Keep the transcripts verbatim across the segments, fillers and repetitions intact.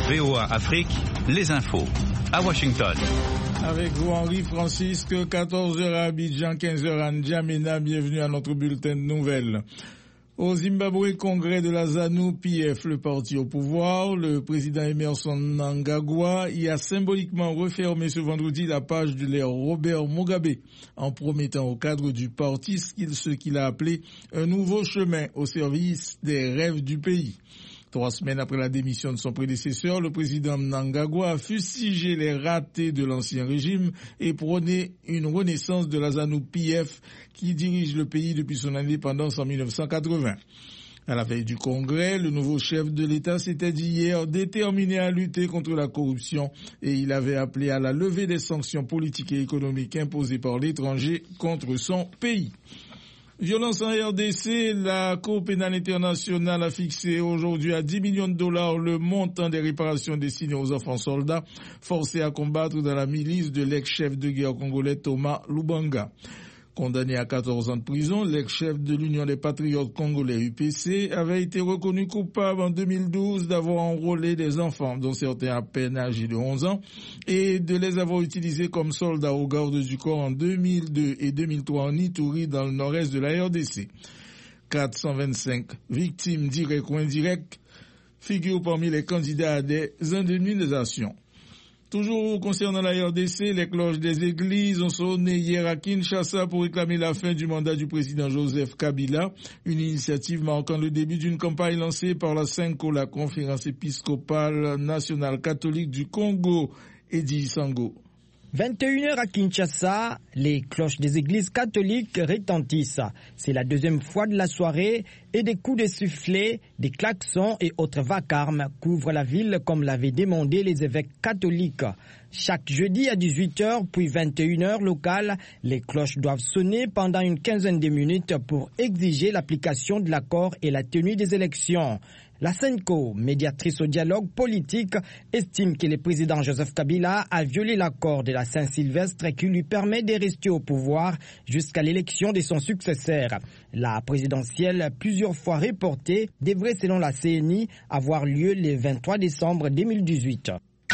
V O A Afrique, les infos. À Washington. Avec vous, Henri Francisque, quatorze heures à Abidjan, quinze heures à N'Djamena. Bienvenue à notre bulletin de nouvelles. Au Zimbabwe, congrès de la ZANU P F, le parti au pouvoir, le président Emmerson Mnangagwa y a symboliquement refermé ce vendredi la page de l'ère Robert Mugabe en promettant au cadre du parti ce qu'il a appelé un nouveau chemin au service des rêves du pays. Trois semaines après la démission de son prédécesseur, le président Mnangagwa a fustigé les ratés de l'ancien régime et prôné une renaissance de la ZANU P F qui dirige le pays depuis son indépendance en mille neuf cent quatre-vingts. À la veille du congrès, le nouveau chef de l'État s'était dit hier déterminé à lutter contre la corruption et il avait appelé à la levée des sanctions politiques et économiques imposées par l'étranger contre son pays. Violence en R D C, la Cour pénale internationale a fixé aujourd'hui à dix millions de dollars le montant des réparations destinées aux enfants soldats forcés à combattre dans la milice de l'ex-chef de guerre congolais Thomas Lubanga. Condamné à quatorze ans de prison, l'ex-chef de l'Union des Patriotes Congolais U P C avait été reconnu coupable en deux mille douze d'avoir enrôlé des enfants, dont certains à peine âgés de onze ans, et de les avoir utilisés comme soldats aux gardes du corps en deux mille deux et deux mille trois en Ituri, dans le nord-est de la R D C. quatre cent vingt-cinq victimes directes ou indirectes figurent parmi les candidats à des indemnisations. Toujours concernant la R D C, les cloches des églises ont sonné hier à Kinshasa pour réclamer la fin du mandat du président Joseph Kabila, une initiative marquant le début d'une campagne lancée par la CENCO, la Conférence épiscopale nationale catholique du Congo. Eddie Sango. vingt et une heures à Kinshasa, les cloches des églises catholiques retentissent. C'est la deuxième fois de la soirée et des coups de sifflet, des klaxons et autres vacarmes couvrent la ville comme l'avaient demandé les évêques catholiques. Chaque jeudi à dix-huit heures puis vingt et une heures locales, les cloches doivent sonner pendant une quinzaine de minutes pour exiger l'application de l'accord et la tenue des élections. La CENCO, médiatrice au dialogue politique, estime que le président Joseph Kabila a violé l'accord de la Saint-Sylvestre qui lui permet de rester au pouvoir jusqu'à l'élection de son successeur. La présidentielle, plusieurs fois reportée, devrait selon la C N I avoir lieu le vingt-trois décembre deux mille dix-huit.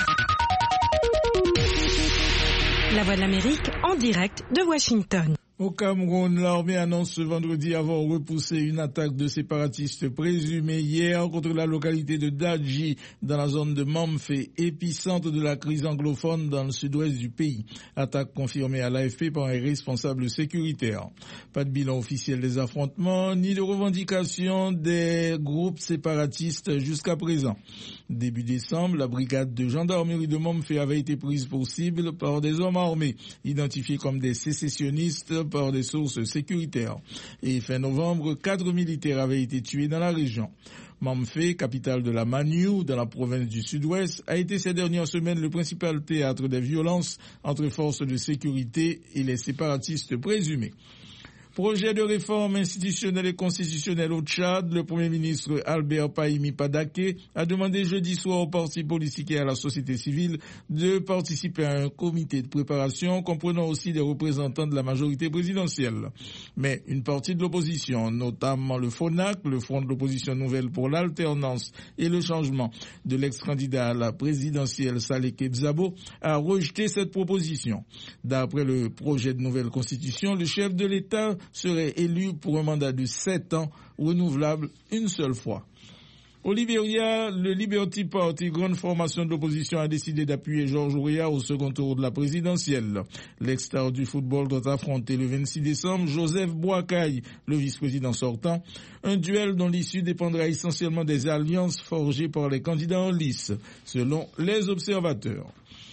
La Voix de l'Amérique en direct de Washington. Au Cameroun, l'armée annonce ce vendredi avoir repoussé une attaque de séparatistes présumée hier contre la localité de Dadji dans la zone de Mamfé, épicentre de la crise anglophone dans le sud-ouest du pays. Attaque confirmée à l'A F P par un responsable sécuritaire. Pas de bilan officiel des affrontements ni de revendication des groupes séparatistes jusqu'à présent. Début décembre, la brigade de gendarmerie de Mamfé avait été prise pour cible par des hommes armés, identifiés comme des sécessionnistes par des sources sécuritaires. Et fin novembre, quatre militaires avaient été tués dans la région. Mamfé, capitale de la Maniou, dans la province du Sud-Ouest, a été ces dernières semaines le principal théâtre des violences entre forces de sécurité et les séparatistes présumés. Projet de réforme institutionnelle et constitutionnelle au Tchad, le Premier ministre Albert Pahimi Padaké a demandé jeudi soir aux partis politiques et à la société civile de participer à un comité de préparation comprenant aussi des représentants de la majorité présidentielle. Mais une partie de l'opposition, notamment le FONAC, le Front de l'opposition nouvelle pour l'alternance et le changement de l'ex-candidat à la présidentielle Saleh Kebzabo, a rejeté cette proposition. D'après le projet de nouvelle constitution, le chef de l'État serait élu pour un mandat de sept ans, renouvelable une seule fois. Au Libéria, le Liberty Party, grande formation de l'opposition, a décidé d'appuyer George Weah au second tour de la présidentielle. L'ex-star du football doit affronter le vingt-six décembre Joseph Boakai, le vice-président sortant, un duel dont l'issue dépendra essentiellement des alliances forgées par les candidats en lice, selon les observateurs.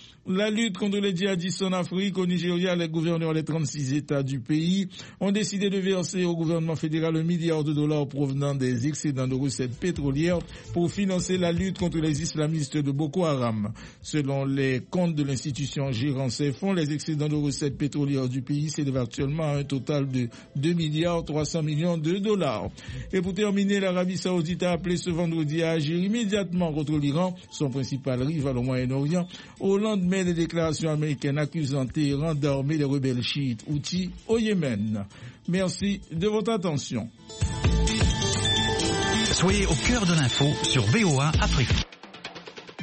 La lutte contre les djihadistes en Afrique. Au Nigeria, les gouverneurs des trente-six États du pays ont décidé de verser au gouvernement fédéral un milliard de dollars provenant des excédents de recettes pétrolières pour financer la lutte contre les islamistes de Boko Haram. Selon les comptes de l'institution gérant ces fonds, les excédents de recettes pétrolières du pays s'élèvent actuellement à un total de deux milliards trois cents millions de dollars. Et pour terminer, l'Arabie Saoudite a appelé ce vendredi à agir immédiatement contre l'Iran, son principal rival au Moyen-Orient, au lendemain des déclarations américaines accusant Téhéran d'armer les rebelles chiites Houthis au Yémen. Merci de votre attention. Soyez au cœur de l'info sur V O A Afrique.